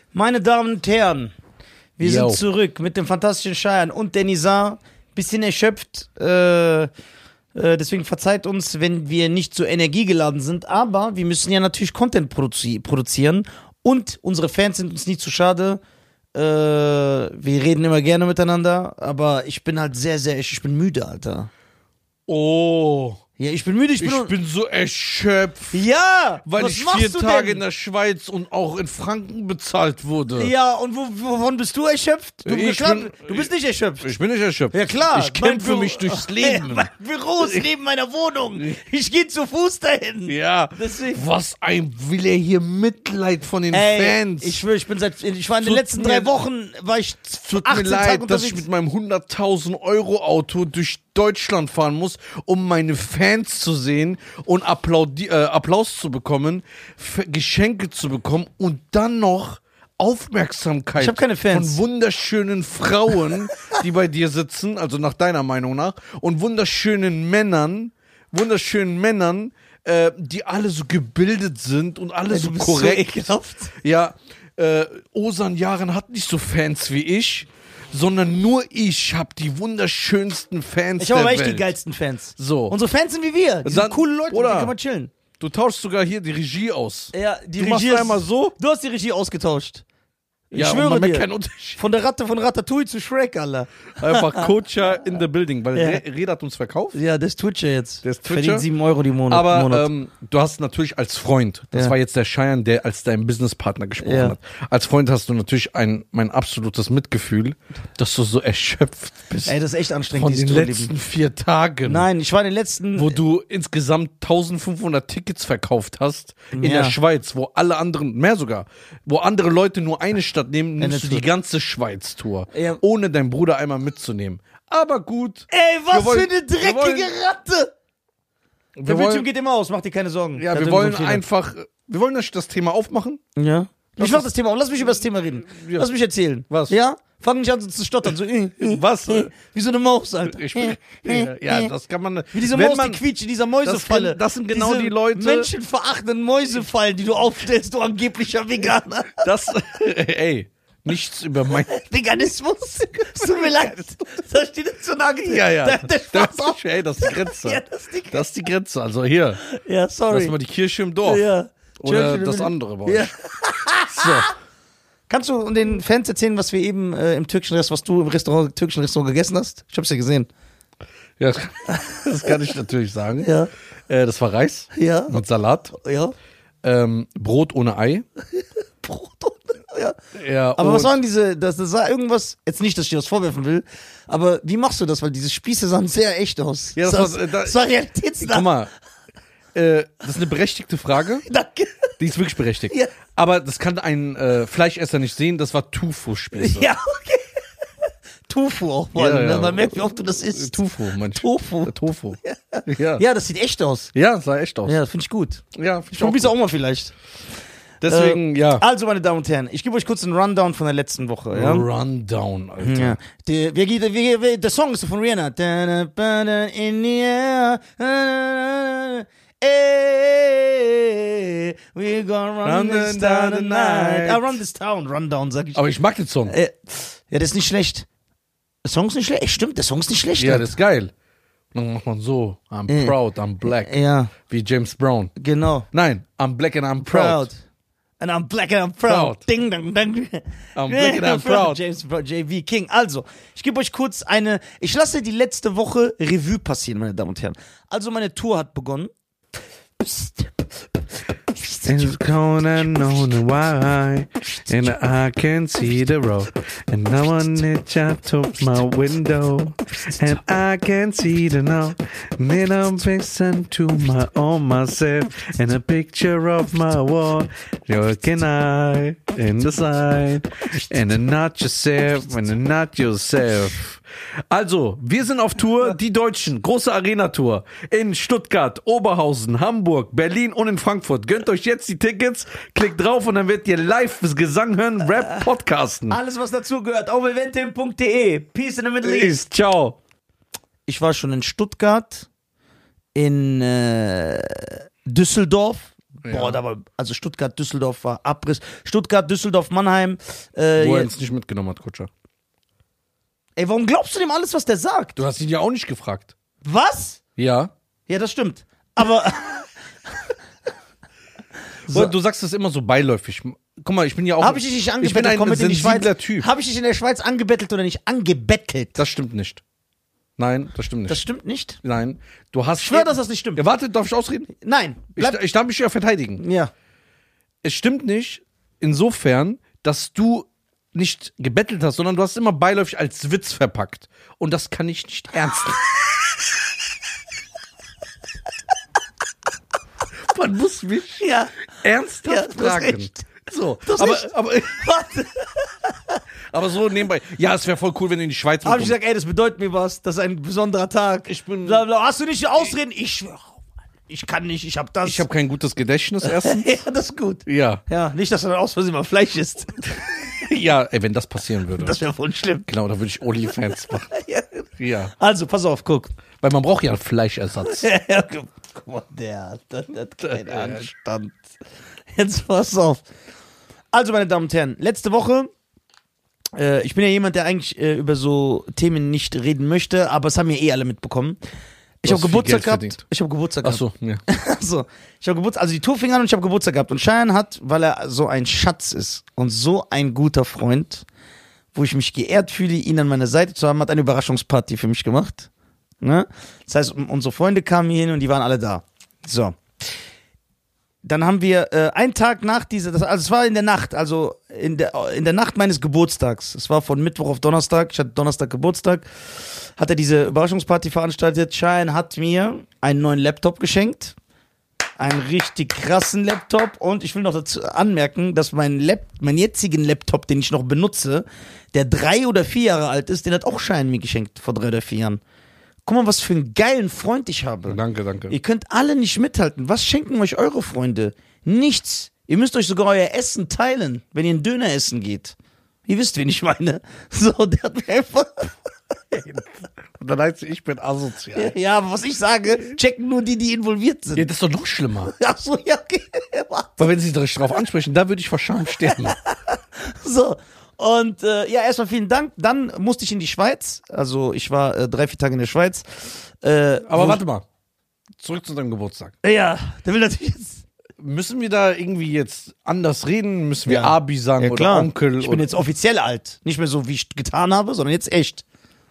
Meine Damen und Herren, wir Yo. sind zurück mit dem fantastischen Cheyenne und der Nizar. Bisschen erschöpft, deswegen verzeiht uns, wenn wir nicht so energiegeladen sind, aber wir müssen ja natürlich Content produzieren und unsere Fans sind uns nicht zu schade. Wir reden immer gerne miteinander, aber ich bin halt ich bin müde, Alter. Oh. Ja, ich bin müde, Ich bin so erschöpft. Ja! Weil was ich machst 4 du Tage denn? in der Schweiz und auch in Franken bezahlt wurde. Ja, und wovon bist du erschöpft? Du bist nicht erschöpft. Ich bin nicht erschöpft. Ja klar. Ich kämpfe Mein mich durchs Leben. Mein Büro ist neben meiner Wohnung. Ich gehe zu Fuß dahin. Ja. Deswegen. Was will er hier Mitleid von den Fans? Ich schwöre, ich war in den letzten 3 Wochen, war ich Tut 18 mir Tage leid, dass unterwegs. ich mit meinem 100.000 Euro Auto durch Deutschland fahren muss, um meine Fans zu sehen und Applaus zu bekommen, Geschenke zu bekommen und dann noch Aufmerksamkeit Ich hab keine Fans. von wunderschönen Frauen, die bei dir sitzen, also nach deiner Meinung nach, und wunderschönen Männern, die alle so gebildet sind und alle so du bist korrekt. so ekelhaft. Ja, Ozan Yaren hat nicht so Fans wie ich, sondern nur ich habe die wunderschönsten Fans Ich habe der aber echt Welt. die geilsten Fans. So. Unsere Fans sind wie wir. Die sind Dann- coole Leute, mit oder- denen kann man chillen. Du tauschst sogar hier die Regie aus. Ja, die Du machst Regie einmal so. Du hast die Regie ausgetauscht. Ich Ja, und schwöre man merkt dir. keinen Unterschied. Von der Ratte von Ratatouille zu Shrek, Alter. Einfach Coacher in the building, weil Ja. Red hat uns verkauft. Ja, der ist Twitcher jetzt. Der ist Twitcher. Verdient 7 Euro die Monat. Aber du hast natürlich als Freund, das Ja. war jetzt der Cheyenne, der als dein Businesspartner gesprochen Ja. hat. Als Freund hast du natürlich mein absolutes Mitgefühl, dass du so erschöpft bist Ey, das ist echt anstrengend, von dieses den Tourleben. letzten 4 Tagen. Nein, ich war in den letzten... Wo du insgesamt 1500 Tickets verkauft hast in Ja. der Schweiz, wo alle anderen, mehr sogar, wo andere Leute nur eine Stadt nehmen, nimmst du Tour. die ganze Schweiz-Tour, Ja. ohne deinen Bruder einmal mitzunehmen. Aber gut. Ey, was Wir wollen- für eine dreckige wir wollen- Ratte! Wir Der Bildschirm wollen, geht immer aus, mach dir keine Sorgen. ja, Der wir hat wollen irgendwo einen einfach, wir wollen das Thema aufmachen. Fehler. Ja. Lass Ich mach uns- das Thema auf, lass mich über das Thema reden. Ja. Lass mich erzählen. Was? Ja? Fang nicht an so zu stottern, so Was? wie so eine Maus, Alter. Ja, das kann man. Wie diese wenn Maus, man, die quietscht in dieser Mäusefalle. das sind genau Diese die Leute- menschenverachtenden Mäusefallen, die du aufstellst, du angeblicher Veganer. das, ey, nichts über mein. Veganismus. Es tut mir leid. Da steht jetzt so nah Ja, ja. Der Spaß auf. Ey, das ist die Grenze. Ja, das ist die Das ist die Grenze. Also hier, Ja, das sorry. ist mal die Kirche im Dorf. Ja. Oder Church- das andere bei euch. Ja. So. Kannst du den Fans erzählen, was wir eben im türkischen Restaurant, was du im türkischen Restaurant gegessen hast? Ich hab's ja gesehen. Ja, das kann ich natürlich sagen. Ja. Das war Reis Ja. mit Salat, Ja. Brot ohne Ei. Brot und, ja. Ja, Aber was und- waren diese, das sah irgendwas, jetzt nicht, dass ich dir das vorwerfen will, aber wie machst du das? Weil diese Spieße sahen sehr echt aus. Ja, das war- das war realitätsnah. Guck mal, das ist eine berechtigte Frage. Danke. Die ist wirklich berechtigt. Ja. Aber das kann ein Fleischesser nicht sehen, das war Tofu-Spieße. Ja, okay. Tofu auch vor allem, Ja, ja. ne? Man merkt, wie oft du das isst. Tofu, mein Tofu. Tofu. Ja. Ja, das sieht echt aus. Ja, sah echt aus. Ja, das finde ich gut. Ja, find Ich probier's auch mal vielleicht. Deswegen, ja. Also, meine Damen und Herren, ich gebe euch kurz einen Rundown von der letzten Woche. Ja? Rundown, Alter. Ja. Der Song ist von Rihanna. In the air. We gonna run this down tonight. Run this town. Rundown, sag ich. Aber ich mag den Song. Ja, der ist nicht schlecht. Der Song ist nicht schlecht. Stimmt, der Song ist nicht schlecht. Ja, das ist geil. Und dann macht man so, I'm proud, I'm black. Ja, Wie James Brown. genau. Nein, I'm black and I'm proud. And I'm black and I'm proud. Proud. Ding, dang, dang. I'm black and I'm proud. James JV King. Also, ich gebe euch kurz ich lasse die letzte Woche Revue passieren, meine Damen und Herren. Also, meine Tour hat begonnen. It's cold and know why, and I can see the road, and no one is out to my window, and I can see the now, and then I'm fixing to my own myself, and a picture of my wall, looking eye in the side, and not yourself, and not yourself. Also, wir sind auf Tour, die Deutschen, große Arena-Tour in Stuttgart, Oberhausen, Hamburg, Berlin und in Frankfurt. Gönnt euch jetzt die Tickets, klickt drauf und dann werdet ihr live Gesang hören, Rap, Podcasten. Alles, was dazu gehört, auf eventim.de. Peace in the Middle East. Ciao. Ich war schon in Stuttgart, in Düsseldorf, Ja. Boah, da war, also Stuttgart-Düsseldorf war Abriss. Stuttgart, Düsseldorf, Mannheim. Wo er Jetzt- uns nicht mitgenommen hat, Kutscher. Ey, warum glaubst du dem alles, was der sagt? Du hast ihn ja auch nicht gefragt. Was? Ja. Ja, das stimmt. Aber So. Du sagst das immer so beiläufig. Guck mal, ich bin ja auch. habe ich dich nicht ich bin angebettelt? ein Komm mit in die Schweiz. sensibler Typ. Habe ich dich in der Schweiz angebettelt oder nicht angebettelt? Das stimmt nicht. Nein, das stimmt nicht. Das stimmt nicht. Nein. Du hast. Ich schwöre, dass das nicht stimmt. Ja, warte, darf ich ausreden? Nein. Ich darf mich ja verteidigen. Ja. Es stimmt nicht insofern, dass du nicht gebettelt hast, sondern du hast immer beiläufig als Witz verpackt. Und das kann ich nicht ernst nehmen. Man muss mich Ja. ernsthaft Ja, du hast fragen. recht. So, Du hast aber, recht. aber, Warte. aber so nebenbei. Ja, es wäre voll cool, wenn du in die Schweiz Habe ich mitkommst. gesagt, ey, das bedeutet mir was. Das ist ein besonderer Tag. Ich bin- Bla, bla. Hast du nicht Ausreden? Ich schwöre. Ich kann nicht. Ich habe das. Ich habe kein gutes Gedächtnis erstens. Ja, das ist gut. Ja, Ja, nicht, dass er dann aus Versehen mal Fleisch isst. ja, ey, wenn das passieren würde. Das wäre voll schlimm. Genau, da würde ich OnlyFans machen. Ja. Ja, Also, pass auf, guck. weil man braucht ja einen Fleischersatz. Ja, guck mal, der hat keinen Anstand. Jetzt pass auf. Also, meine Damen und Herren, letzte Woche, ich bin ja jemand, der eigentlich über so Themen nicht reden möchte, aber es haben ja eh alle mitbekommen. Ich Du habe hast viel Geburtstag Geld gehabt. verdient. Ich habe Geburtstag Ach gehabt. so, ja. So, ich habe Geburtstag, also die Tour fing an und ich habe Geburtstag gehabt. Und Cheyenne hat, weil er so ein Schatz ist und so ein guter Freund, wo ich mich geehrt fühle, ihn an meiner Seite zu haben, hat eine Überraschungsparty für mich gemacht. Ne? Das heißt, unsere Freunde kamen hier hin und die waren alle da. So. Dann haben wir einen Tag nach dieser, also es war in der Nacht, also in der Nacht meines Geburtstags. Es war von Mittwoch auf Donnerstag, ich hatte Donnerstag Geburtstag, hat er diese Überraschungsparty veranstaltet. Cheyenne hat mir einen neuen Laptop geschenkt. Einen richtig krassen Laptop. Und ich will noch dazu anmerken, dass mein jetzigen Laptop, den ich noch benutze, der 3 oder 4 Jahre alt ist, den hat auch Cheyenne mir geschenkt vor 3 oder 4 Jahren. Guck mal, was für einen geilen Freund ich habe. Danke, danke. Ihr könnt alle nicht mithalten. Was schenken euch eure Freunde? Nichts. Ihr müsst euch sogar euer Essen teilen, wenn ihr einen Döner essen geht. Ihr wisst, wen ich meine. So, der hat mir einfach... Und dann heißt ich bin asozial. Ja, aber was ich sage, checken nur die, die involviert sind. Ja, das ist doch noch schlimmer. Ach so, ja, okay. Warte. Weil wenn sie sich darauf ansprechen, da würde ich vor Scham sterben. So. Und ja, erstmal vielen Dank. Dann musste ich in die Schweiz. Also ich war 3-4 Tage in der Schweiz. Aber warte mal. Zurück zu deinem Geburtstag. Ja, der will natürlich jetzt... Müssen wir da irgendwie jetzt anders reden? Müssen wir Ja. Abi sagen Ja, oder klar. Onkel? Ich bin oder jetzt offiziell alt. Nicht mehr so, wie ich getan habe, sondern jetzt echt.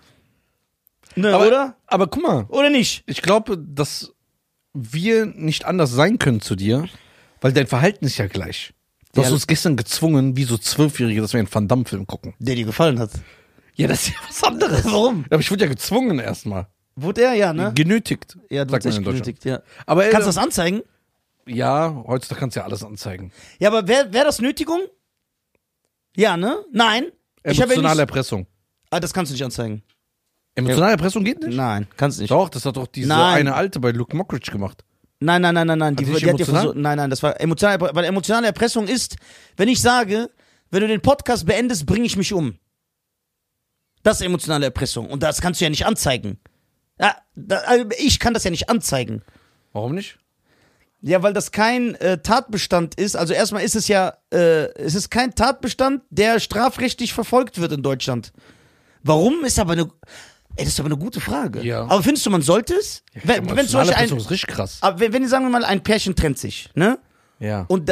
Ne, aber, oder? Aber guck mal, Oder nicht? ich glaube, dass wir nicht anders sein können zu dir, weil dein Verhalten ist ja gleich. Du hast Ja. uns gestern gezwungen, wie so 12-Jährige, dass wir einen Van Damme-Film gucken. Der dir gefallen hat. Ja, das ist ja was anderes. Warum? Aber ich wurde ja gezwungen erstmal. Wurde er? Ja, ne? Genötigt. Ja, du sagt hast man echt in Deutschland. genötigt, ja. Aber Kannst du das anzeigen? ja, heutzutage kannst du ja alles anzeigen. Ja, aber wär das Nötigung? Ja, ne? Nein. Ich habe ja Emotionale nicht... Erpressung. Ah, das kannst du nicht anzeigen. Emotionale Erpressung geht nicht? Nein, kannst du nicht. Doch, das hat doch diese Nein. eine Alte bei Luke Mockridge gemacht. Nein. Die die nicht hat dir emotional? versucht. Nein, das war emotional, weil emotionale Erpressung ist, wenn ich sage, wenn du den Podcast beendest, bringe ich mich um. Das ist emotionale Erpressung. Und das kannst du ja nicht anzeigen. Ja, also ich kann das ja nicht anzeigen. Warum nicht? Ja, weil das kein Tatbestand ist. Also erstmal ist es ja, es ist kein Tatbestand, der strafrechtlich verfolgt wird in Deutschland. Warum ist aber eine, das ist aber eine gute Frage. Ja. Aber findest du, man sollte es? Wenn zum Emotionale Beispiel Erpressung ist richtig krass. aber wenn sagen wir mal, ein Pärchen trennt sich, ne? Ja. Und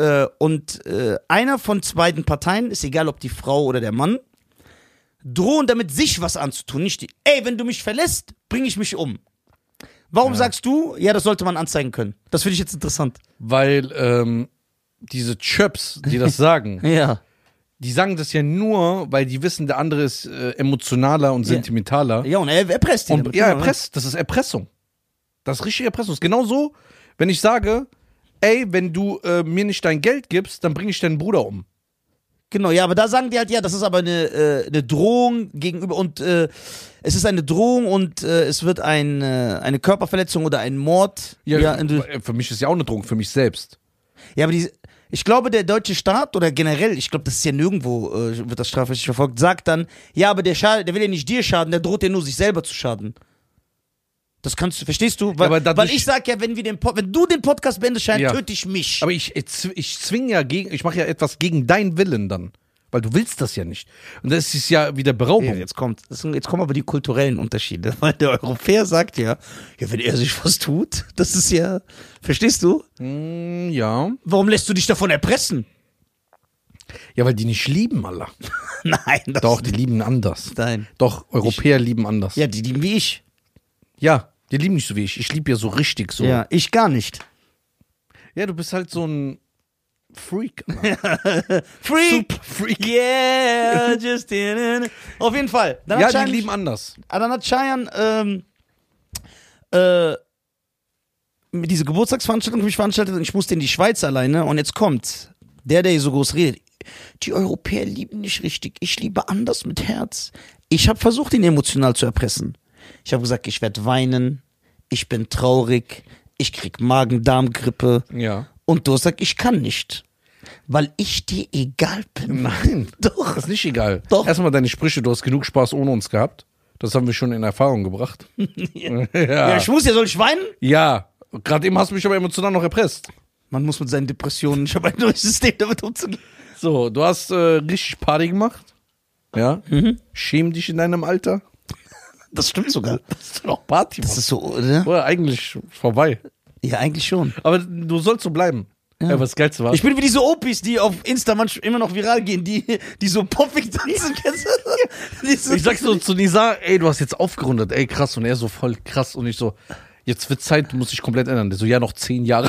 einer von beiden Parteien, ist egal ob die Frau oder der Mann, drohen damit sich was anzutun. Nicht die, ey, wenn du mich verlässt, bringe ich mich um. Warum sagst du, ja, das sollte man anzeigen können? Das finde ich jetzt interessant. Weil diese Chöps, die das sagen, Ja. die sagen das ja nur, weil die wissen, der andere ist emotionaler und sentimentaler. Ja, und er erpresst ihn. Und damit, ja, genau. erpresst, das ist Erpressung. Das ist richtige Erpressung. Das ist genauso, wenn ich sage, ey, wenn du mir nicht dein Geld gibst, dann bringe ich deinen Bruder um. Genau, ja, aber da sagen die halt, ja, das ist aber eine Drohung gegenüber und es ist eine Drohung und es wird eine Körperverletzung oder ein Mord. Ja, in- für mich ist ja auch eine Drohung, für mich selbst. Ja, aber ich glaube, der deutsche Staat oder generell, ich glaube, das ist ja nirgendwo, wird das strafrechtlich verfolgt, sagt dann, ja, aber der will ja nicht dir schaden, der droht ja nur sich selber zu schaden. Das kannst du, verstehst du? Weil, aber weil ich sag ja, wenn du den Podcast beendest, Ja. töte ich mich. Aber ich zwinge ja ich mache ja etwas gegen deinen Willen dann. Weil du willst das ja nicht. Und das ist ja wieder Beraubung. Ja, jetzt kommen aber die kulturellen Unterschiede. Weil der Europäer sagt ja, wenn er sich was tut, das ist ja, verstehst du? Ja. Warum lässt du dich davon erpressen? Ja, weil die nicht lieben, Allah. Nein, das Doch, die lieben anders. Nein. Doch, Europäer lieben anders. Ja, die lieben wie ich. Ja, die lieben nicht so wie ich. Ich liebe ja so richtig so. Ja, ich gar nicht. Ja, du bist halt so ein Freak. Freak! Freak. Yeah, just in it. Auf jeden Fall. Dann Ja, hat die Cheyenne- lieben anders. Dann hat Cheyenne diese Geburtstagsveranstaltung für mich veranstaltet und ich musste in die Schweiz alleine und jetzt kommt der hier so groß redet. Die Europäer lieben nicht richtig. Ich liebe anders mit Herz. Ich habe versucht, ihn emotional zu erpressen. Ich habe gesagt, ich werde weinen. Ich bin traurig. Ich krieg Magen-Darm-Grippe. Ja. Und du sagst, ich kann nicht. Weil ich dir egal bin. Nein. Doch. Das ist nicht egal. Doch. Erstmal deine Sprüche, du hast genug Spaß ohne uns gehabt. Das haben wir schon in Erfahrung gebracht. Ja, soll ich weinen? Ja. Gerade eben hast du mich aber emotional noch erpresst. Man muss mit seinen Depressionen, ich habe ein neues System, damit umzugehen. So, du hast richtig Party gemacht. Ja. Schäm dich in deinem Alter. Das stimmt sogar. Hast du noch Party Das gemacht? ist so, oder? Oder eigentlich vorbei. Ja, eigentlich schon. Aber du sollst so bleiben. Ja, was das Geilste war. Ich bin wie diese Opis, die auf Insta manchmal immer noch viral gehen, die so poppig tanzen. Kennst du? Ich sag so zu Nisa, ey, du hast jetzt aufgerundet, ey, krass. Und er so voll krass. Und ich so, jetzt wird Zeit, du musst dich komplett ändern. Der so, ja, noch 10 Jahre.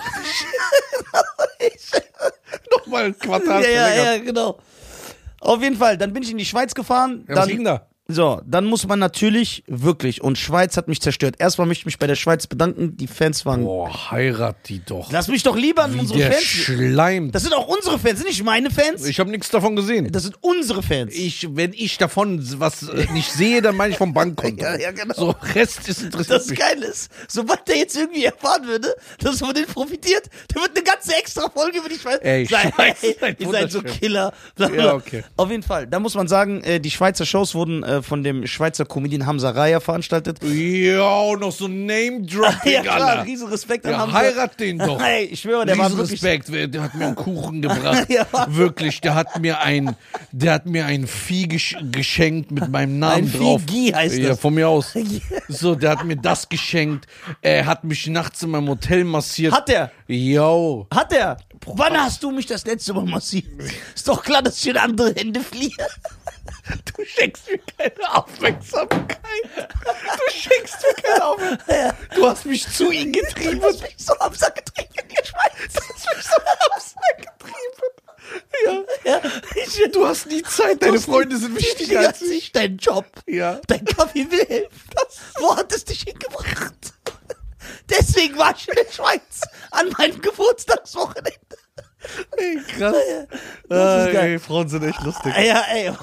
Nochmal ein Quartal verlängert. Ja, genau. Auf jeden Fall, dann bin ich in die Schweiz gefahren. Ja, was ging da? So, dann muss man natürlich wirklich, und Schweiz hat mich zerstört. Erstmal möchte ich mich bei der Schweiz bedanken, die Fans waren. Boah, heirat die doch. Lass mich doch lieber an Wie unsere der Fans. schleimt. Das sind auch unsere Fans, sind nicht meine Fans. Ich habe nichts davon gesehen. Das sind unsere Fans. Wenn ich davon was nicht sehe, dann meine ich vom Bankkonto. Ja, genau. So, Rest ist interessiert Das mich. geil ist, sobald der jetzt irgendwie erfahren würde, dass man den profitiert, der wird eine ganze extra Folge über die Schweiz. Ey, Schweiz ist ein ihr seid so wunderschön. Killer. Bla, bla. Ja, okay. Auf jeden Fall, da muss man sagen, die Schweizer Shows wurden von dem Schweizer Comedian Hamza Raya veranstaltet. Ja, noch so Name-Dropping, Ja klar, Alter. riesen Respekt an Ja, Hamza. heirat den doch. Hey, ich schwöre, der war Riesen wirklich... Respekt, der hat mir einen Kuchen gebracht. Ja. Wirklich, der hat mir ein Vieh geschenkt mit meinem Namen Ein drauf. Vieh heißt Ja, das. von mir aus. So, der hat mir das geschenkt. Er hat mich nachts in meinem Hotel massiert. Hat er? Yo. Hat er? Wann hast du mich das letzte Mal massiert? Ist doch klar, dass ich in andere Hände fliehe. Du schenkst mir keine Aufmerksamkeit. Du schenkst mir keine Aufmerksamkeit. Du hast mich zu ihm getrieben. Du hast mich so am Sack getrieben in die Schweiz. Du hast mich so am Sack getrieben. Ja. Ja, Du hast nie Zeit. Deine Freunde sind wichtiger als ich. Dein Job. Ja. Dein Kaffee will helfen. Wo hat es dich hingebracht? Deswegen war ich in der Schweiz an meinem Geburtstagswochenende. Ey, krass. Das ist geil. Ey, Frauen sind echt lustig. Ja, ey.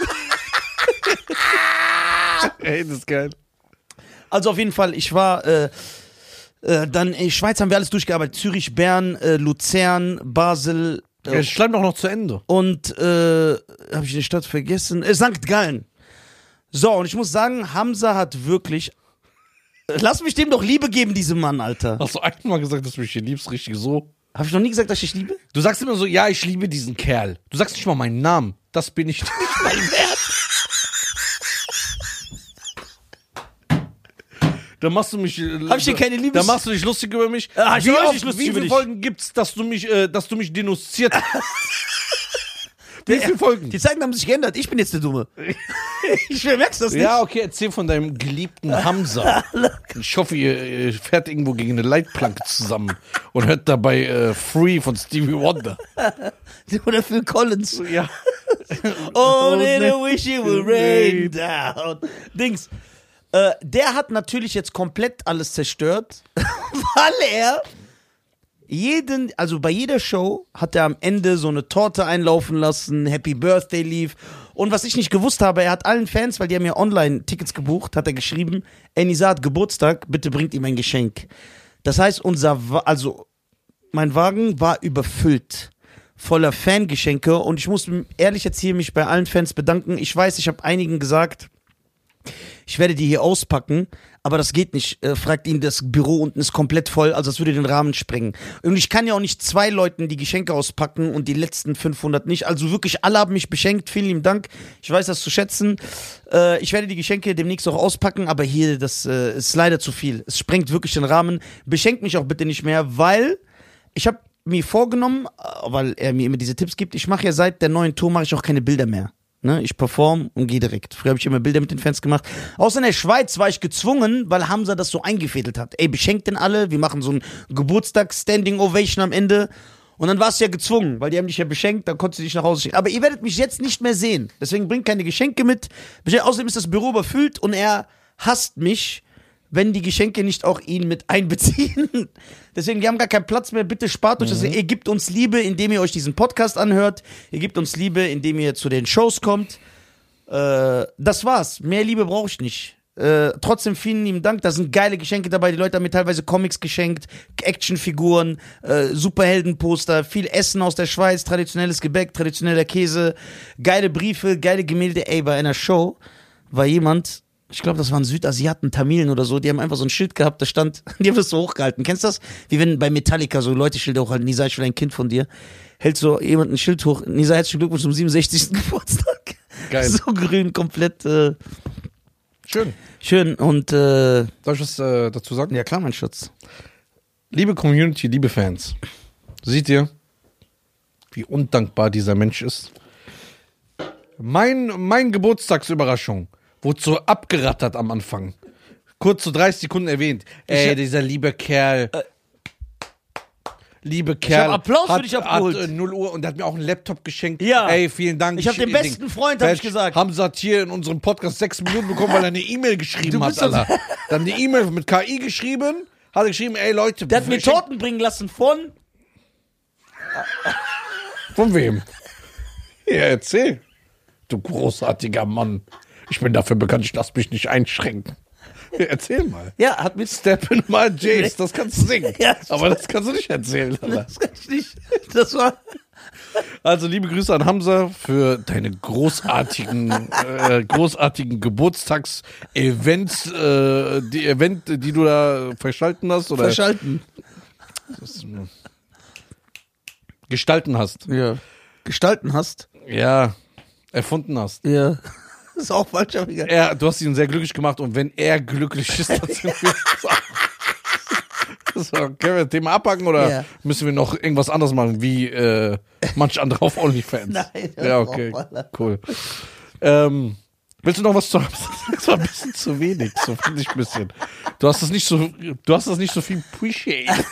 Ey, das ist geil. Also auf jeden Fall, ich war dann in Schweiz haben wir alles durchgearbeitet. Zürich, Bern, Luzern, Basel Ja, schleim doch noch zu Ende. und habe ich die Stadt vergessen? St. Gallen. So, und ich muss sagen, Hamza hat wirklich... Lass mich dem doch Liebe geben, diesem Mann, Alter. Hast du einmal gesagt, dass du mich hier liebst, richtig so? Habe ich noch nie gesagt, dass ich dich liebe? Du sagst immer so, ja, ich liebe diesen Kerl. Du sagst nicht mal meinen Namen. Das bin ich nicht mal wert. Da machst du mich. Hab ich dir keine Liebes- Da machst du dich lustig über mich. Ich wie mach mich oft, nicht lustig wie über viele dich. Folgen gibt's, dass du mich denunziert hast? Wie viele Folgen? Die Zeiten haben sich geändert. Ich bin jetzt der Dumme. Ich merkst das nicht. Ja, okay, erzähl von deinem geliebten Hamza. Ich hoffe, ihr fährt irgendwo gegen eine Leitplanke zusammen und hört dabei Free von Stevie Wonder. Oder Phil Collins. Ja. Oh, little wish it would rain down. Dings. Der hat natürlich jetzt komplett alles zerstört, weil er also bei jeder Show hat er am Ende so eine Torte einlaufen lassen, Happy Birthday lief. Und was ich nicht gewusst habe, er hat allen Fans, weil die haben ja online Tickets gebucht, hat er geschrieben, ey, Nisa hat Geburtstag, bitte bringt ihm ein Geschenk. Das heißt, mein Wagen war überfüllt, voller Fangeschenke und ich muss ehrlich jetzt hier mich bei allen Fans bedanken. Ich weiß, ich habe einigen gesagt, ich werde die hier auspacken, aber das geht nicht. Fragt ihn, das Büro unten ist komplett voll, also das würde den Rahmen sprengen. Und ich kann ja auch nicht 2 Leuten die Geschenke auspacken und die letzten 500 nicht. Also wirklich, alle haben mich beschenkt. Vielen lieben Dank. Ich weiß das zu schätzen. Ich werde die Geschenke demnächst auch auspacken, aber hier, das ist leider zu viel. Es sprengt wirklich den Rahmen. Beschenkt mich auch bitte nicht mehr, weil ich habe mir vorgenommen, weil er mir immer diese Tipps gibt, ich mache ja seit der neuen Tour mache ich auch keine Bilder mehr. Ne? Ich perform und gehe direkt. Früher habe ich immer Bilder mit den Fans gemacht. Außer in der Schweiz war ich gezwungen, weil Hamza das so eingefädelt hat. Ey, beschenkt denn alle, wir machen so ein Geburtstags-Standing-Ovation am Ende. Und dann warst du ja gezwungen, weil die haben dich ja beschenkt, dann konntest du dich nach Hause schicken. Aber ihr werdet mich jetzt nicht mehr sehen. Deswegen bringt keine Geschenke mit. Außerdem ist das Büro überfüllt und er hasst mich, wenn die Geschenke nicht auch ihn mit einbeziehen. Deswegen, wir haben gar keinen Platz mehr. Bitte spart euch das. Ihr gebt uns Liebe, indem ihr euch diesen Podcast anhört. Ihr gebt uns Liebe, indem ihr zu den Shows kommt. Das war's. Mehr Liebe brauche ich nicht. Trotzdem vielen lieben Dank. Da sind geile Geschenke dabei. Die Leute haben mir teilweise Comics geschenkt, Actionfiguren, Superheldenposter, viel Essen aus der Schweiz, traditionelles Gebäck, traditioneller Käse, geile Briefe, geile Gemälde. Ey, bei einer Show war jemand... Ich glaube, das waren Südasiaten, Tamilen oder so, die haben einfach so ein Schild gehabt, da stand, die haben das so hochgehalten. Kennst du das? Wie wenn bei Metallica so Leute Schilder hochhalten, Nisa, ich will ein Kind von dir. Hält so jemand ein Schild hoch, Nisa, herzlichen Glückwunsch zum 67. Geburtstag. Geil. So grün, komplett. Schön. Schön und Soll ich was dazu sagen? ja klar, mein Schatz. Liebe Community, liebe Fans, seht ihr, wie undankbar dieser Mensch ist? Mein Geburtstagsüberraschung wurde so abgerattert am Anfang. Kurz so 30 Sekunden erwähnt. Ey, dieser liebe Kerl. Ich hab Applaus für dich abgeholt. Hat 0 Uhr und der hat mir auch einen Laptop geschenkt. Ja. Ey, vielen Dank. Ich hab den besten Freund, hab ich gesagt. Hamza hat hier in unserem Podcast 6 Minuten bekommen, weil er eine E-Mail geschrieben hat, Alter. Dann eine E-Mail mit KI geschrieben. Hat er geschrieben, ey Leute. Der hat mir Torten bringen lassen von... Von wem? Ja, erzähl. Du großartiger Mann. Ich bin dafür bekannt, ich lass mich nicht einschränken. Ja, erzähl mal. Ja, hat mir... Step in my Jays, das kannst du singen. Ja, aber das kannst du nicht erzählen. Alter. Das kann ich nicht. Das war... Also liebe Grüße an Hamza für deine großartigen Geburtstags-Events, die du da verschalten hast. Oder Verschalten. Gestalten hast. Ja. Gestalten hast. Ja, erfunden hast. Ja. Das ist auch falsch, aber egal. Du hast ihn sehr glücklich gemacht und wenn er glücklich ist, dann sind wir so, können wir das Thema abpacken oder müssen wir noch irgendwas anderes machen, wie manch andere auf OnlyFans? Nein. Ja, okay, cool. Willst du noch was zu haben? Das war ein bisschen zu wenig, so finde ich ein bisschen. Du hast das nicht so viel appreciated.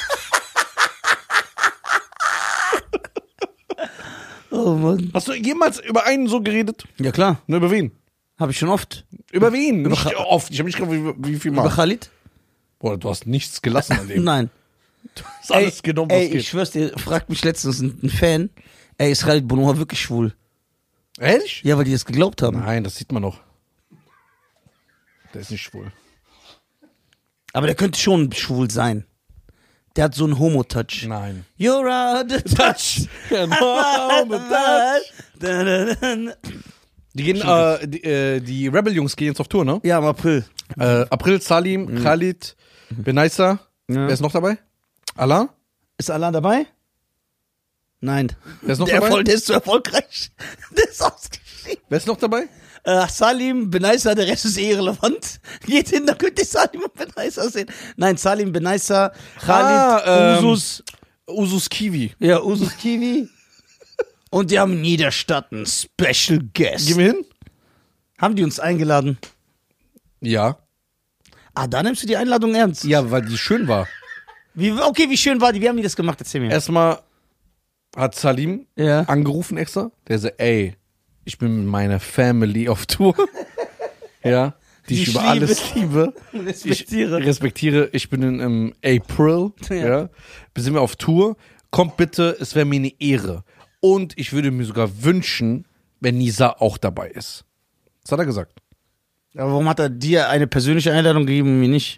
Oh Mann. Hast du jemals über einen so geredet? Ja klar. Nur über wen? Habe ich schon oft. Über wen? Nicht oft. Ich habe nicht gefragt, wie viel Mal. Über Khalid? Boah, du hast nichts gelassen an dem. Nein. Du hast alles genommen, was geht. geht. Ich schwör's dir, fragt mich letztens ein Fan, ey, ist Khalid Bonoa wirklich schwul? Ehrlich? Ja, weil die das geglaubt haben. Nein, das sieht man noch. Der ist nicht schwul. Aber der könnte schon schwul sein. Der hat so einen Homo-Touch. Nein. You're out the touch. Die gehen, die Rebel-Jungs gehen jetzt auf Tour, ne? Ja, im April. April, Salim, Khalid, Benaisa. Wer ist noch dabei? Alain? Ist Alain dabei? Nein. Wer ist noch dabei? Der ist zu erfolgreich. Der ist ausgeschieden. Wer ist noch dabei? Salim, Benaisa, der Rest ist irrelevant. Geht hin, da könnt ihr Salim und Benaisa sehen. Nein, Salim, Benaisa, Khalid, Usus Kiwi. Ja, Usus Kiwi. Und die haben Niederstadt einen Special Guest. Gehen wir hin? Haben die uns eingeladen? Ja. Ah, da nimmst du die Einladung ernst? Ja, weil die schön war. Wie schön war die? Wie haben die das gemacht? Erzähl mir. Erstmal hat Salim angerufen extra. Der sagt, ey, ich bin mit meiner Family auf Tour. Ja, die ich über alles liebe. Respektiere. Ich bin im April. Ja. Sind wir auf Tour. Kommt bitte, es wäre mir eine Ehre. Und ich würde mir sogar wünschen, wenn Nisa auch dabei ist. Das hat er gesagt. Aber warum hat er dir eine persönliche Einladung gegeben und mir nicht?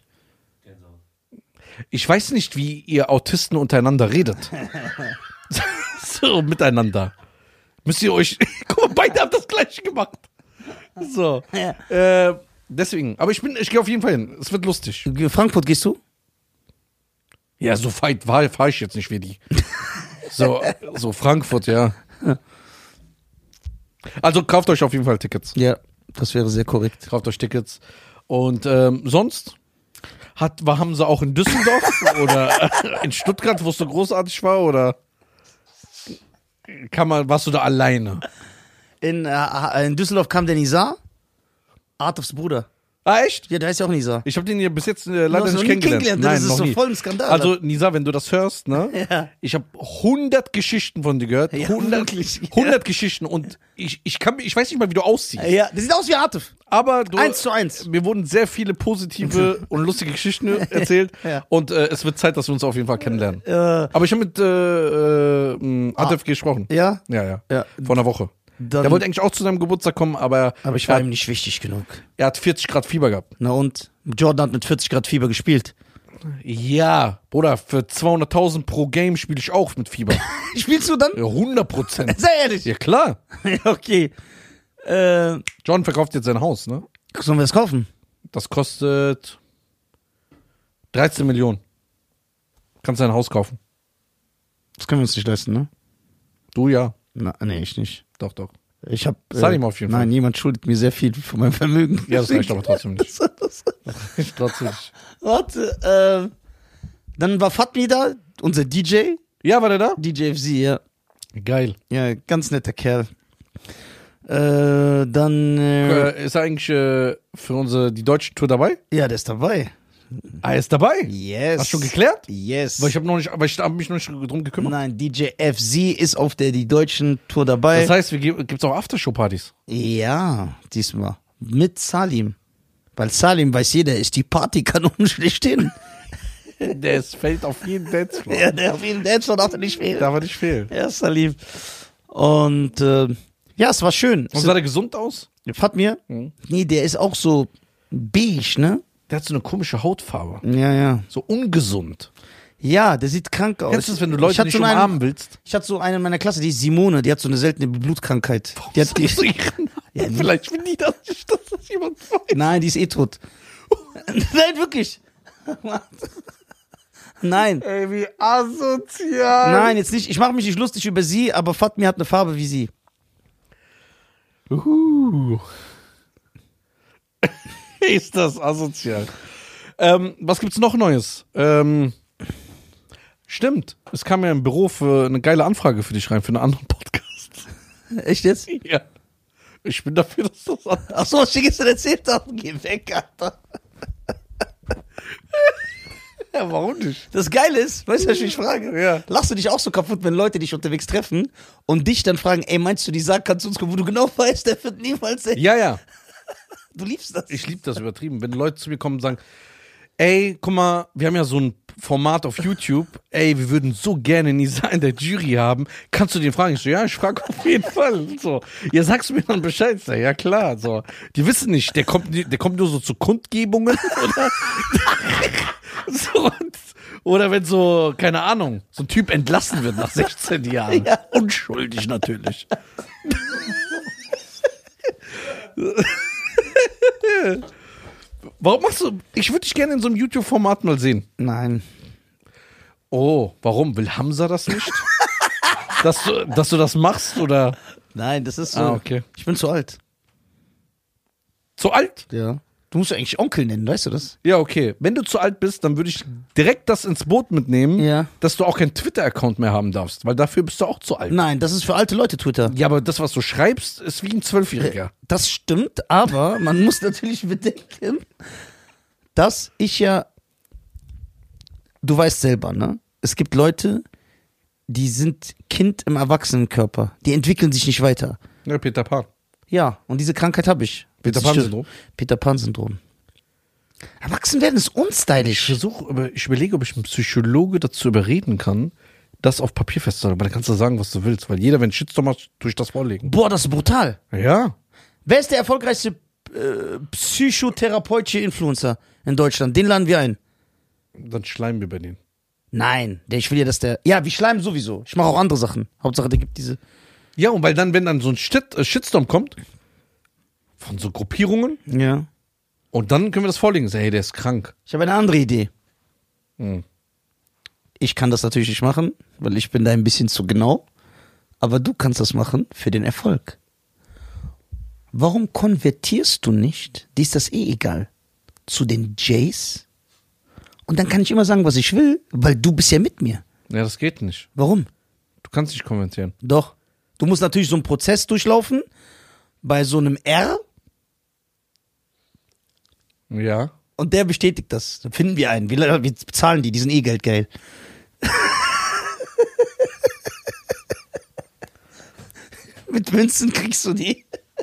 Ich weiß nicht, wie ihr Autisten untereinander redet. So, miteinander. Müsst ihr euch... Guck mal, beide haben das Gleiche gemacht. So. Ja. Deswegen. Aber ich gehe auf jeden Fall hin. Es wird lustig. Frankfurt gehst du? Ja, so weit fahre ich jetzt nicht wie die. So Frankfurt, ja. Also kauft euch auf jeden Fall Tickets. Ja, das wäre sehr korrekt. Kauft euch Tickets. Und sonst haben sie auch in Düsseldorf oder in Stuttgart, wo es so großartig war, oder warst du da alleine? In Düsseldorf kam der Nizar, Artofs Bruder. Ah, echt? Ja, der heißt ja auch Nizar. Ich habe den hier bis jetzt leider Du hast nicht noch nie kennengelernt. Das ist noch so nie. voll ein Skandal. Also, Nisa, wenn du das hörst, ne? Ja. Ich habe 100 Geschichten von dir gehört. Ja, 100 wirklich, ja. 100 Geschichten und ich weiß nicht mal, wie du aussiehst. Ja, der sieht aus wie Artof. Aber du, 1:1. mir wurden sehr viele positive und lustige Geschichten erzählt. Ja. Und es wird Zeit, dass wir uns auf jeden Fall kennenlernen. Aber ich habe mit Adef gesprochen. Ja? Ja. Ja. Vor einer Woche. Der wollte eigentlich auch zu seinem Geburtstag kommen, aber ich war ihm nicht wichtig genug. er hat 40 Grad Fieber gehabt. Na und? Jordan hat mit 40 Grad Fieber gespielt. Ja, Bruder, für 200.000 pro Game spiele ich auch mit Fieber. Spielst du dann? Ja, 100%. Sei ehrlich. Ja, klar. Okay. John verkauft jetzt sein Haus, ne? Sollen wir das kaufen? Das kostet 13 Millionen. Kannst dein Haus kaufen. Das können wir uns nicht leisten, ne? Du ja. Nee, ich nicht. Doch. Ich hab. Sag ihm auf jeden Fall. Nein, jemand schuldet mir sehr viel von meinem Vermögen. Ja, das reicht aber trotzdem nicht. Trotzdem nicht. Warte, dann war Fatmi da, unser DJ. Ja, war der da? DJ FZ, ja. Geil. Ja, ganz netter Kerl. Dann. Ist er eigentlich für die deutsche Tour dabei? Ja, der ist dabei. Ah, er ist dabei? Yes. Hast du schon geklärt? Yes. Weil ich habe mich noch nicht drum gekümmert. Nein, DJ FZ ist auf die deutschen Tour dabei. Das heißt, gibt's auch Aftershow-Partys? Ja, diesmal. Mit Salim. Weil Salim, weiß jeder, ist die Partykanone schlechthin. Der fällt auf jeden Dancefloor. Ja, der auf jeden Dancefloor darf er nicht fehlen. Darf er nicht fehlen. Ja, Salim. Und ja, es war schön. Und sah der gesund aus? Fatmir? Nee, der ist auch so beige, ne? Der hat so eine komische Hautfarbe. Ja. So ungesund. Ja, der sieht krank aus. Kennst du das, wenn du Leute nicht umarmen willst? Ich hatte so eine in meiner Klasse, die ist Simone, die hat so eine seltene Blutkrankheit. Die hat so ihren Namen? Vielleicht will die das nicht, dass das jemand weiß. Nein, die ist eh tot. Nein, wirklich. Nein. Ey, wie asozial. Nein, jetzt nicht. Ich mache mich nicht lustig über sie, aber Fatmir hat eine Farbe wie sie. Ist das asozial. Was gibt's noch Neues? Stimmt, es kam ja im Büro für eine geile Anfrage für dich rein, für einen anderen Podcast. Echt jetzt? Ja. Ich bin dafür, dass das Ach so, was schickst du erzählt hast? Geh weg, Alter. Ja, warum nicht? Das Geile ist, weißt du, was ich mich frage? Ja. Lachst du dich auch so kaputt, wenn Leute dich unterwegs treffen und dich dann fragen, ey, meinst du, die sagen, kannst du uns kommen, wo du genau weißt, der wird niemals sehen. Ja. Du liebst das. Ich liebe das übertrieben. Wenn Leute zu mir kommen und sagen, ey, guck mal, wir haben ja so ein Format auf YouTube, ey, wir würden so gerne Nisa in der Jury haben. Kannst du den fragen? Ich so, ja, ich frage auf jeden Fall. So, ja, sagst du mir dann Bescheid? Ja, klar. So, die wissen nicht, der kommt nur so zu Kundgebungen oder so, oder wenn so, keine Ahnung, so ein Typ entlassen wird nach 16 Jahren. Ja. Unschuldig natürlich. Warum machst du? Ich würde dich gerne in so einem YouTube-Format mal sehen. Nein. Oh, warum? Will Hamza das nicht? dass du das machst, oder? Nein, das ist so. Ah, okay. Ich bin zu alt. Zu alt? Ja. Du musst ja eigentlich Onkel nennen, weißt du das? Ja, okay. Wenn du zu alt bist, dann würde ich direkt das ins Boot mitnehmen, Ja. dass du auch keinen Twitter-Account mehr haben darfst, weil dafür bist du auch zu alt. Nein, das ist für alte Leute Twitter. Ja, aber das, was du schreibst, ist wie ein 12-Jähriger. Das stimmt, aber man muss natürlich bedenken, dass ich ja, du weißt selber, ne? Es gibt Leute, die sind Kind im Erwachsenenkörper. Die entwickeln sich nicht weiter. Ja, Peter Pan. Ja, und diese Krankheit habe ich. Peter Pan-Syndrom? Peter Pan-Syndrom. Erwachsen werden ist unstylisch. Ich überlege, ob ich einen Psychologe dazu überreden kann, das auf Papier festzuhalten. Aber dann kannst du sagen, was du willst. Weil jeder, wenn Shitstorm hat, tue ich das vorlegen. Boah, das ist brutal. Ja. Wer ist der erfolgreichste psychotherapeutische Influencer in Deutschland? Den laden wir ein. Dann schleimen wir bei denen. Nein, ich will ja, dass der. Ja, wir schleimen sowieso. Ich mache auch andere Sachen. Hauptsache, der gibt diese. Ja, und weil dann, wenn dann so ein Shitstorm kommt, von so Gruppierungen, Ja. Und dann können wir das vorlegen. Hey, der ist krank. Ich habe eine andere Idee. Hm. Ich kann das natürlich nicht machen, weil ich bin da ein bisschen zu genau. Aber du kannst das machen für den Erfolg. Warum konvertierst du nicht, dir ist das eh egal, zu den Jays? Und dann kann ich immer sagen, was ich will, weil du bist ja mit mir. Ja, das geht nicht. Warum? Du kannst nicht kommentieren. Doch. Du musst natürlich so einen Prozess durchlaufen. Bei so einem R. Ja. Und der bestätigt das. Dann finden wir einen. Wir bezahlen die sind eh geldgeil. Mit Münzen kriegst du die.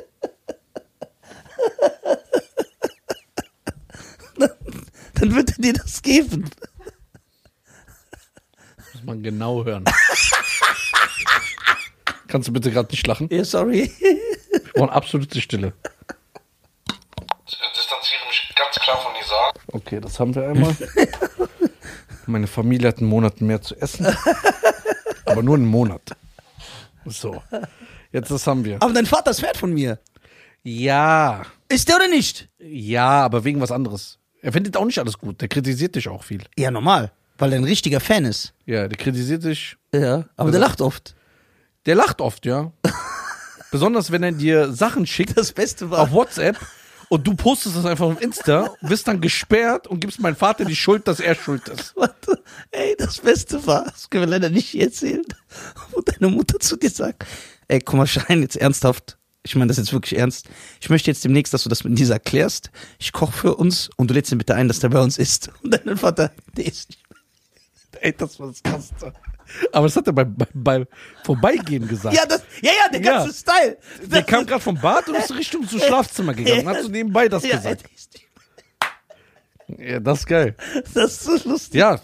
Dann wird er dir das geben. Muss man genau hören. Kannst du bitte gerade nicht lachen? Ja, sorry. Wir brauchen absolute Stille. Ich distanziere mich ganz klar von Nizar. Okay, das haben wir einmal. Meine Familie hat einen Monat mehr zu essen. Aber nur einen Monat. So. Jetzt das haben wir. Aber dein Vater ist Pferd von mir. Ja. Ist der oder nicht? Ja, aber wegen was anderes. Er findet auch nicht alles gut. Der kritisiert dich auch viel. Ja, normal. Weil er ein richtiger Fan ist. Ja, der kritisiert dich. Ja, aber der lacht oft. Der lacht oft, ja. Besonders wenn er dir Sachen schickt Das Beste war. auf WhatsApp und du postest das einfach auf Insta, wirst dann gesperrt und gibst meinem Vater die Schuld, dass er schuld ist. Warte, ey, das Beste war, das können wir leider nicht hier erzählen, wo deine Mutter zu dir sagt, ey, komm mal, Schein, jetzt ernsthaft, ich meine das jetzt wirklich ernst, ich möchte jetzt demnächst, dass du das mit dieser erklärst, ich koche für uns und du lädst ihn bitte ein, dass der bei uns isst. Und dein Vater, der ist nicht mehr. Ey, das war das Krasseste. Aber das hat er beim Vorbeigehen gesagt. Ja, der ganze Style. Der kam gerade vom Bad und ist Richtung zum Schlafzimmer gegangen. Hat so nebenbei das ja, gesagt. der ist nicht Ja, das ist geil. mehr. Das ist so lustig. Ja,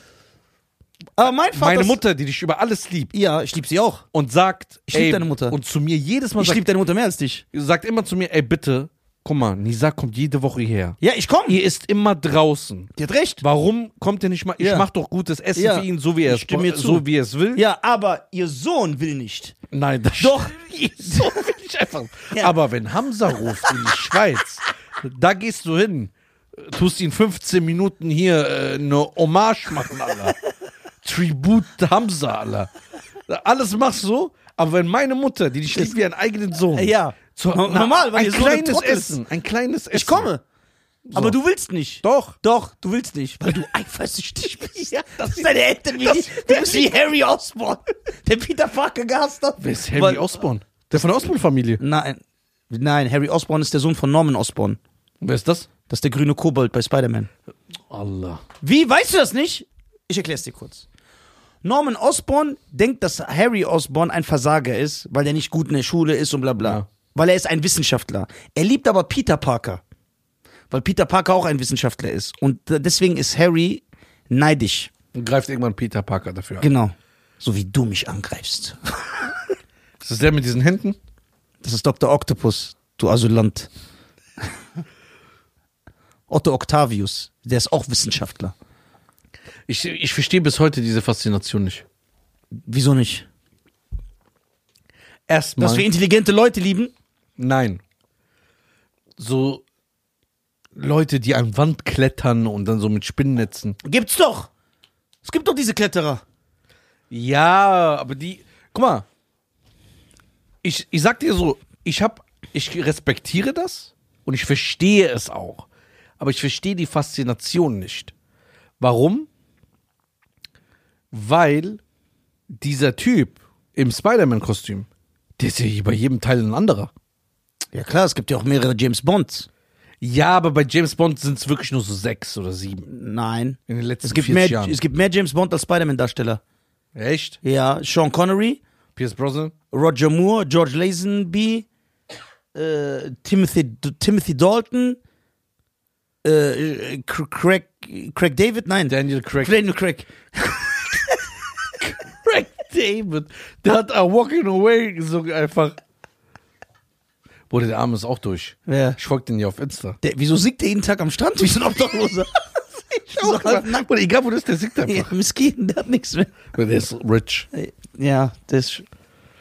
Aber mein Vater meine Mutter, die dich über alles liebt ja, ich liebe sie auch. und sagt, Ich lieb ey, deine Mutter. und zu mir jedes Mal Ich liebe deine Mutter mehr als dich. sagt immer zu mir, ey, bitte, guck mal, Nisa kommt jede Woche hierher. Ja, ich komm. Ihr ist immer draußen. Die hat recht. Warum kommt ihr nicht mal? Ich Ja. mach doch gutes Essen Ja. für ihn, so wie er Ich stimme mir zu. so wie er es will. Ja, aber ihr Sohn will nicht. Nein, das Doch. so will ich einfach. Ja. Aber wenn Hamza ruft in die Schweiz, da gehst du hin, tust ihn 15 Minuten hier eine Hommage machen, Alter. Tribut Hamza, Alter. Alles machst du, aber wenn meine Mutter, die dich liebt wie einen eigenen Sohn, Ja. Normal, weil ein ihr Sohn kleines Trottel ist. Essen, ein kleines Essen. Ich komme. Aber du willst nicht. Doch. Doch, du willst nicht, weil du eifersüchtig bist. Ja, das ist deine Eltern wie du bist wie Harry Osborn, der Peter Parker gehasst hat. Wer ist Harry Weil- Osborn? Der von der Osborn-Familie. Nein, Harry Osborn ist der Sohn von Norman Osborn. Wer ist das? Das ist der grüne Kobold bei Spider-Man. Allah. Wie, weißt du das nicht? Ich erklär's dir kurz. Norman Osborn denkt, dass Harry Osborn ein Versager ist, weil er nicht gut in der Schule ist und bla bla. Ja. Weil er ist ein Wissenschaftler. Er liebt aber Peter Parker. Weil Peter Parker auch ein Wissenschaftler ist. Und deswegen ist Harry neidisch. Und greift irgendwann Peter Parker dafür an. Genau. So wie du mich angreifst. Ist das der mit diesen Händen? Das ist Dr. Octopus, du Asylant. Otto Octavius, der ist auch Wissenschaftler. Ich verstehe bis heute diese Faszination nicht. Wieso nicht? Erstmal. Dass wir intelligente Leute lieben? Nein. So Leute, die an Wand klettern und dann so mit Spinnennetzen. Gibt's doch. Es gibt doch diese Kletterer. Ja, aber die. Guck mal. Ich sag dir so, ich respektiere das und ich verstehe es auch. Aber ich verstehe die Faszination nicht. Warum? Weil dieser Typ im Spider-Man-Kostüm, der ist ja hier bei jedem Teil ein anderer. Ja klar, es gibt ja auch mehrere James Bonds. Ja, aber bei James Bond sind es wirklich nur so 6 oder 7 Nein. in den letzten Es gibt 40 Jahren. es gibt mehr James Bond als Spider-Man-Darsteller. Echt? Ja, Sean Connery, Pierce Brosnan? Roger Moore, George Lazenby, Timothy Dalton, Craig David, nein. Daniel Craig. Daniel Craig. Craig David. Der hat Walking Away gesungen einfach. Bruder, der Arm ist auch durch. Ja. Ich folge den ja auf Insta. Wieso singt der jeden Tag am Strand wie so ein Obdachloser? So halb nackt. Bruder, egal wo das ist, der singt einfach. Ja, Miskin, der hat nichts mehr. Der ist rich. Ja, der ist.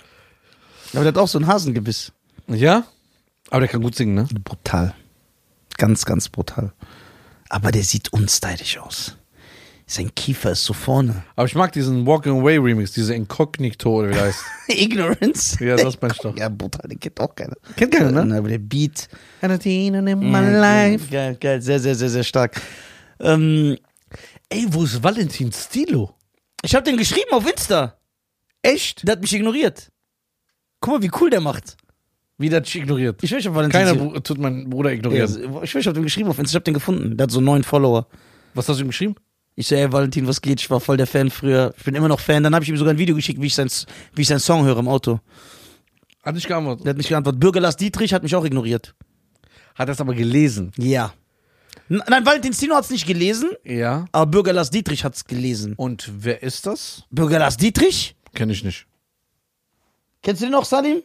Aber der hat auch so ein Hasengebiss. Ja? Aber der kann gut singen, ne? Brutal. Ganz, ganz brutal. Aber der sieht unstylisch aus. Sein Kiefer ist so vorne. Aber ich mag diesen Walking Away Remix, diese Incognito, oder wie der heißt. Ignorance. Ja, das meinst du doch. Ja, brutal, den kennt auch keiner. Kennt keiner, ne? Aber der Beat. In my life. Geil, geil, sehr, sehr, sehr, sehr stark. Ey, wo ist Valentin Stilo? Ich habe den geschrieben auf Insta. Echt? Der hat mich ignoriert. Guck mal, wie cool der macht. Wie der dich ignoriert? Ich weiß, ich hab Valentin. Keiner tut meinen Bruder ignorieren. Ja, ich weiß, ich hab den geschrieben auf Insta. Ich hab den gefunden. Der hat so 9 Follower. Was hast du ihm geschrieben? Ich so, ey, Valentin, was geht? Ich war voll der Fan früher. Ich bin immer noch Fan. Dann habe ich ihm sogar ein Video geschickt, wie ich seinen Song höre im Auto. Hat nicht geantwortet. Der hat nicht geantwortet. Bürger Lars Dietrich hat mich auch ignoriert. Hat er es aber gelesen? Ja. Nein, Valentin Stino hat's nicht gelesen, Ja. aber Bürger Lars Dietrich hat's gelesen. Und wer ist das? Bürger Lars Dietrich? Kenn ich nicht. Kennst du den noch, Salim?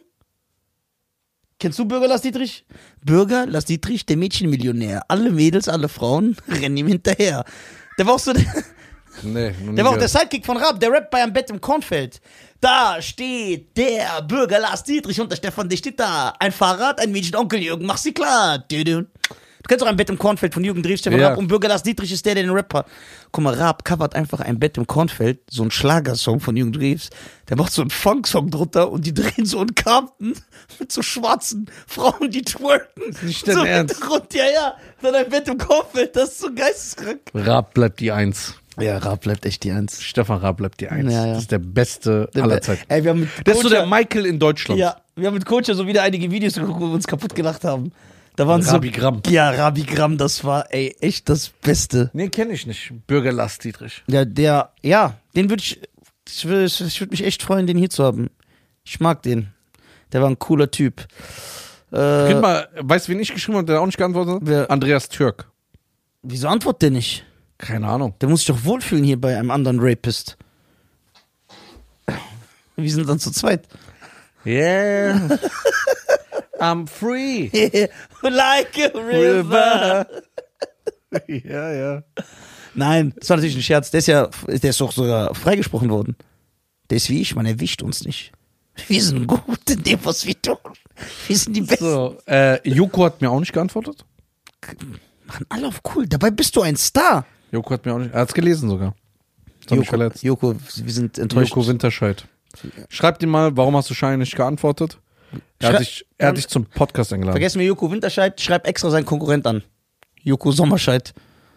Kennst du Bürger Lars Dietrich? Bürger Lars Dietrich, der Mädchenmillionär. Alle Mädels, alle Frauen rennen ihm hinterher. Der war auch so Nee, der war auch der Sidekick von Raab, der rappt bei einem Bett im Kornfeld. Da steht der Bürger Lars Dietrich und der Stefan, der steht da. Ein Fahrrad, ein Mädchen, Onkel Jürgen, mach sie klar. Du kennst auch ein Bett im Kornfeld von Jürgen Drews, Stefan Ja. Raab und Bürger Lars Dietrich ist der den Rapper. Guck mal, Raab covert einfach ein Bett im Kornfeld, so ein Schlagersong von Jürgen Drews. Der macht so einen Funk-Song drunter und die drehen so einen Carpton mit so schwarzen Frauen, die twerken. Nicht dein so Ernst? Hintergrund, ja. Dann ein Bett im Kornfeld, das ist so geisteskrank. Raab bleibt die Eins. Ja, Raab bleibt echt die Eins. Stefan Raab bleibt die Eins. Ja, ja. Das ist der beste aller Zeiten. Ey, wir haben mit Der ist so Coach- der Michael in Deutschland. Ja, wir haben mit Coach so wieder einige Videos geguckt, wo wir uns kaputt gelacht haben. Da waren Rabi Gramm. Ja, Rabi Gramm, das war, ey, echt das Beste. Nee, kenne ich nicht. Bürger Lars Dietrich. Ja, den würde ich würde mich echt freuen, den hier zu haben. Ich mag den. Der war ein cooler Typ. Gib mal, weißt du, wen ich geschrieben habe, der auch nicht geantwortet hat? Wer? Andreas Türk. Wieso antwortet der nicht? Keine Ahnung. Der muss sich doch wohlfühlen hier bei einem anderen Rapist. Wir sind dann zu zweit. Yeah. I'm free. Like a river. Ja, ja. Nein, das war natürlich ein Scherz. Der ist doch sogar freigesprochen worden. Der ist wie ich, man erwischt uns nicht. Wir sind gut in dem, was wir tun. Wir sind die Besten. So, Joko hat mir auch nicht geantwortet. Machen alle auf cool. Dabei bist du ein Star. Joko hat mir auch nicht, er hat's gelesen sogar. Das hat mich verletzt. Joko, wir sind enttäuscht. Joko Winterscheid. Schreib dir mal, warum hast du Schein nicht geantwortet? Er hat dich zum Podcast eingeladen. Vergessen wir Joko Winterscheid, schreib extra seinen Konkurrent an. Joko Sommerscheid.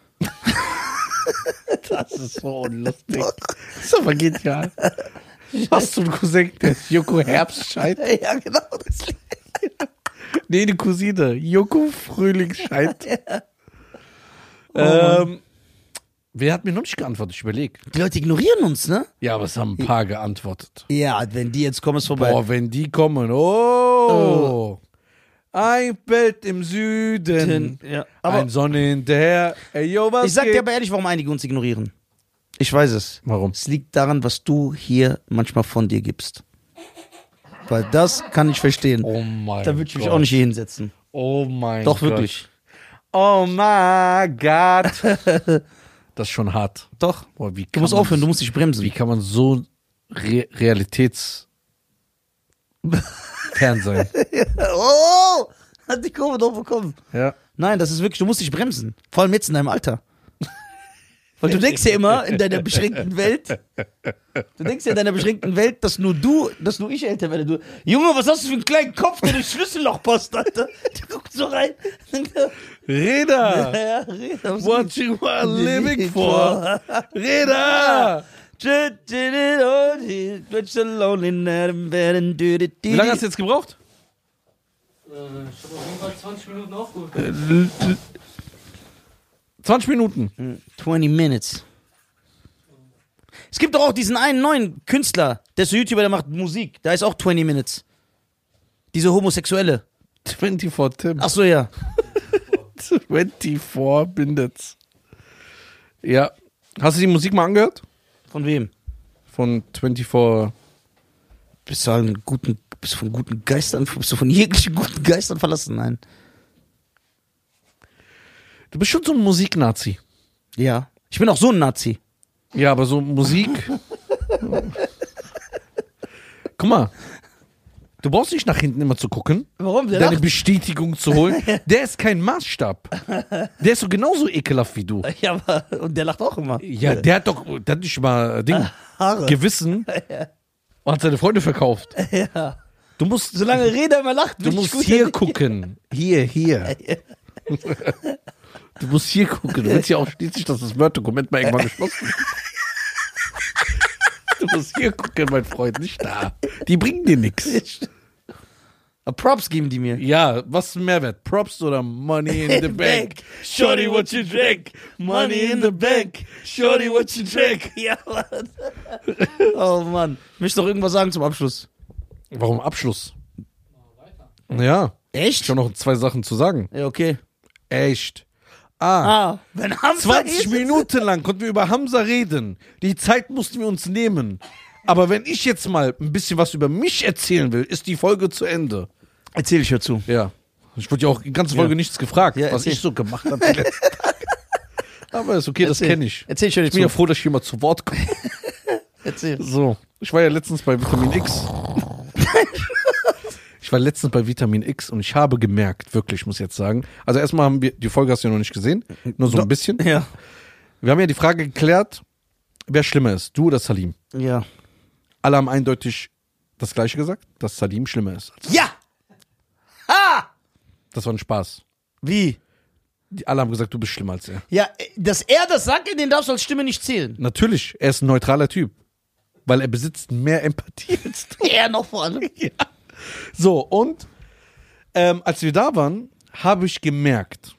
Das ist so unlustig. Das ist aber genial. Hast du einen Cousin, der ist Joko Herbstscheid? Ja, genau. Nee, eine Cousine. Joko Frühlingsscheid. Wer hat mir noch nicht geantwortet? Ich überleg. Die Leute ignorieren uns, ne? Ja, aber es haben ein paar geantwortet. Ja, wenn die jetzt kommen, ist vorbei. Boah, wenn die kommen. Oh. Ein Bild im Süden. Ja. Aber Ein Sonne hinterher. Ey, yo, was ich sag geht? dir aber ehrlich, warum einige uns ignorieren. Ich weiß es. Warum? Es liegt daran, was du hier manchmal von dir gibst. Weil das kann ich verstehen. Oh mein Da würde ich mich Gott. auch nicht hier hinsetzen. Oh mein Doch, Gott. wirklich. Oh mein Gott. Das ist schon hart. Doch. Boah, wie Du kann musst man aufhören, du musst dich bremsen. Wie kann man so fern sein? Oh! Hat die Kurve doch bekommen. Ja. Nein, das ist wirklich, du musst dich bremsen. Vor allem jetzt in deinem Alter. Weil du denkst ja immer in deiner beschränkten Welt, dass nur ich älter werde. Du, Junge, was hast du für einen kleinen Kopf, der durchs Schlüsselloch passt, Alter? Der guckt so rein. Reda! Ja, Reda, What you are living for? Reda! Wie lange hast du jetzt gebraucht? Ich habe auf jeden Fall 20 Minuten aufgeholt. 20 Minuten. 20 Minutes. Es gibt doch auch diesen einen neuen Künstler, der ist so YouTuber, der macht Musik. Der heißt auch 20 Minutes. Diese Homosexuelle. 24 Tim. Ach so, ja. 24 Minutes. Ja. Hast du die Musik mal angehört? Von wem? Von 24. Bist du von guten Geistern, bist du von jeglichen guten Geistern verlassen? Nein. Du bist schon so ein Musiknazi. Ja. Ich bin auch so ein Nazi. Ja, aber so Musik. Guck mal. Du brauchst nicht nach hinten immer zu gucken, Warum? Der deine lacht. Bestätigung zu holen. Der ist kein Maßstab. Der ist so genauso ekelhaft wie du. Ja, aber, und der lacht auch immer. Ja, der hat nicht mal Haare. Gewissen und hat seine Freunde verkauft. Ja. Du musst, Solange Reda immer lacht, du bin ich musst gut. hier gucken. Hier. Du musst hier gucken. Du willst ja auch schließlich, dass das Word-Dokument mal irgendwann geschlossen ist. Du musst hier gucken, mein Freund, nicht da. Die bringen dir nichts. Props geben die mir. Ja, was ist ein Mehrwert? Props oder Money in the Bank? Shorty, what you drink? Money in the Bank. Shorty, what you drink? Ja, Mann. Oh Mann. Ich möchte noch irgendwas sagen zum Abschluss. Warum Abschluss? Ja, Echt? schon noch 2 Sachen zu sagen. Ja, okay. Echt. Wenn Hamza 20 Minuten lang konnten wir über Hamza reden. Die Zeit mussten wir uns nehmen. Aber wenn ich jetzt mal ein bisschen was über mich erzählen will, ist die Folge zu Ende. Erzähl ich dazu. Ja. Ich wurde ja auch die ganze Folge nichts gefragt, Ja, was erzähl. ich so gemacht habe die letzten Tage. Aber ist okay, das kenne ich. Erzähl ich dir Ich bin ja dazu. froh, dass ich hier mal zu Wort komme. Erzähl. So, ich war ja letztens bei Vitamin X. Und ich habe gemerkt, wirklich, ich muss jetzt sagen. Also erstmal haben wir, die Folge hast du ja noch nicht gesehen, nur so ein bisschen. Ja. Wir haben ja die Frage geklärt, wer schlimmer ist, du oder Salim. Ja. Alle haben eindeutig das Gleiche gesagt, dass Salim schlimmer ist. Ja! Das war ein Spaß. Wie? Alle haben gesagt, du bist schlimmer als er. Ja, dass er das sagt, den darfst du als Stimme nicht zählen. Natürlich, er ist ein neutraler Typ. Weil er besitzt mehr Empathie als du. Er noch vor allem. Ja. So, und als wir da waren, habe ich gemerkt,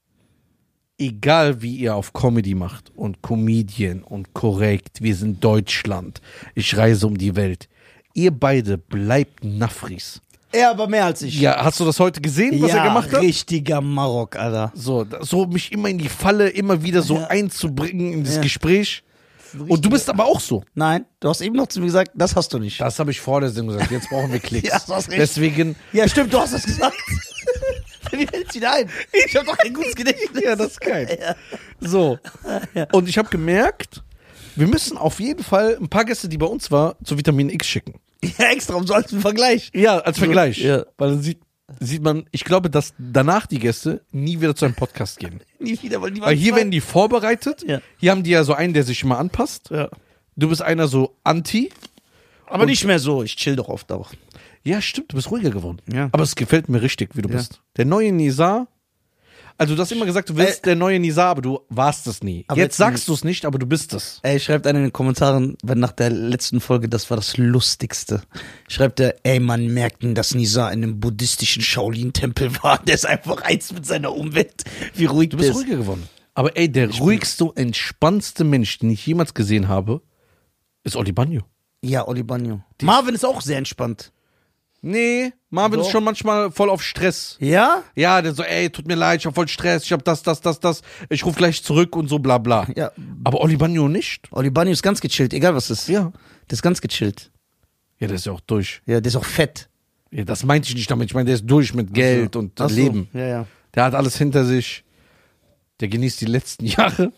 egal wie ihr auf Comedy macht und Comedian und korrekt, wir sind Deutschland, ich reise um die Welt, ihr beide bleibt Nafris. Er aber mehr als ich. Ja, hast du das heute gesehen, was ja, er gemacht hat? richtiger Marok, Alter. So mich immer in die Falle, immer wieder so einzubringen in das Gespräch. Und du bist aber auch so. Nein, du hast eben noch zu mir gesagt, das hast du nicht. Das habe ich vor der Sendung gesagt. Jetzt brauchen wir Klicks. Ja, du hast recht. Deswegen. Ja, stimmt, du hast das gesagt. Mir fällt's wieder ein. Ich habe doch ein gutes Gedächtnis. Ja, das ist geil. Ja. So. Und ich habe gemerkt, wir müssen auf jeden Fall ein paar Gäste, die bei uns waren, zu Vitamin X schicken. Ja, extra, um so als Vergleich. Ja, als Vergleich. Ja. Weil dann sieht man, ich glaube, dass danach die Gäste nie wieder zu einem Podcast gehen. Nie wieder, weil die Weil hier werden die vorbereitet. Ja. Hier haben die ja so einen, der sich immer anpasst. Ja. Du bist einer so anti. Aber nicht mehr so, ich chill doch oft auch. Ja, stimmt, du bist ruhiger geworden. Ja. Aber es gefällt mir richtig, wie du bist. Der neue Nizar. Also du hast immer gesagt, du willst der neue Nizar, aber du warst es nie. Aber Jetzt jetzt sagst du es nicht, aber du bist es. Ey, schreibt einer in den Kommentaren, wenn nach der letzten Folge, das war das Lustigste. Schreibt er, ey, man merkt, dass Nizar in einem buddhistischen Shaolin-Tempel war. Der ist einfach eins mit seiner Umwelt. Wie ruhig Du bist der ist. ruhiger geworden. Aber ey, der ruhigste, entspannendste Mensch, den ich jemals gesehen habe, ist Oli Banyo. Ja, Oli Banyo. Marvin ist auch sehr entspannt. Nee, Marvin Doch. ist schon manchmal voll auf Stress. Ja? Ja, der so, ey, tut mir leid, ich hab voll Stress, ich hab das, ich ruf gleich zurück und so bla bla. Ja. Aber Oli Banyo nicht. Oli Banyo ist ganz gechillt, egal was ist. Ja. Der ist ganz gechillt. Ja, der ist ja auch durch. Ja, der ist auch fett. Ja, das meinte ich nicht damit. Ich meine, der ist durch mit Geld und Ach so. Leben. Ja, ja. Der hat alles hinter sich. Der genießt die letzten Jahre.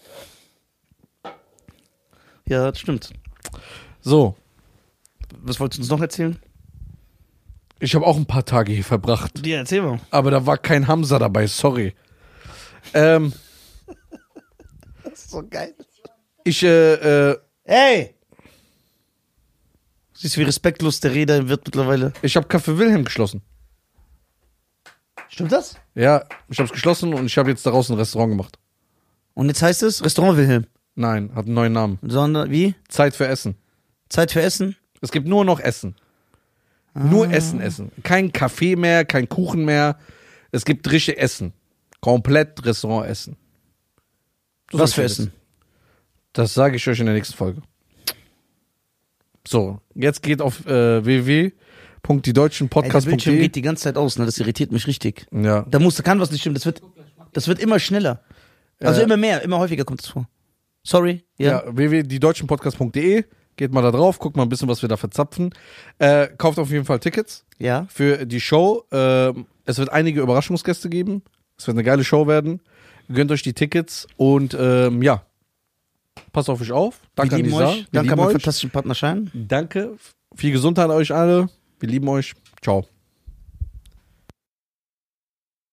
Ja, das stimmt. So, Was wolltest du uns noch erzählen? ich habe auch ein paar Tage hier verbracht. Ja, erzähl mal. Aber da war kein Hamza dabei, sorry. Das ist so geil. Ich, Ey! Siehst du, wie respektlos der Rede wird mittlerweile. ich habe Café Wilhelm geschlossen. Stimmt das? Ja, ich habe es geschlossen und ich habe jetzt daraus ein Restaurant gemacht. Und jetzt heißt es Restaurant Wilhelm. Nein, hat einen neuen Namen. Sondern, wie? Zeit für Essen. Zeit für Essen? Es gibt nur noch Essen. Nur Essen. Kein Kaffee mehr, kein Kuchen mehr. Es gibt richtig Essen. Komplett Restaurant Essen. Was für Essen? Das sage ich euch in der nächsten Folge. So, jetzt geht auf Ey, der Bildschirm www.diedeutschenpodcast.de. geht die ganze Zeit aus, ne? Das irritiert mich richtig. Ja. Kann was nicht stimmen. Das wird immer schneller. Also immer mehr, immer häufiger kommt es vor. Sorry. Ja, www.diedeutschenpodcast.de. Geht mal da drauf, guckt mal ein bisschen, was wir da verzapfen. Kauft auf jeden Fall Tickets Ja. für die Show. Es wird einige Überraschungsgäste geben. Es wird eine geile Show werden. Gönnt euch die Tickets und ja, passt auf euch auf. Danke Wir an lieben Lisa. euch. Wir Danke lieben an meinen euch. fantastischen Partner Schein. Danke. Viel Gesundheit euch alle. Wir lieben euch. Ciao.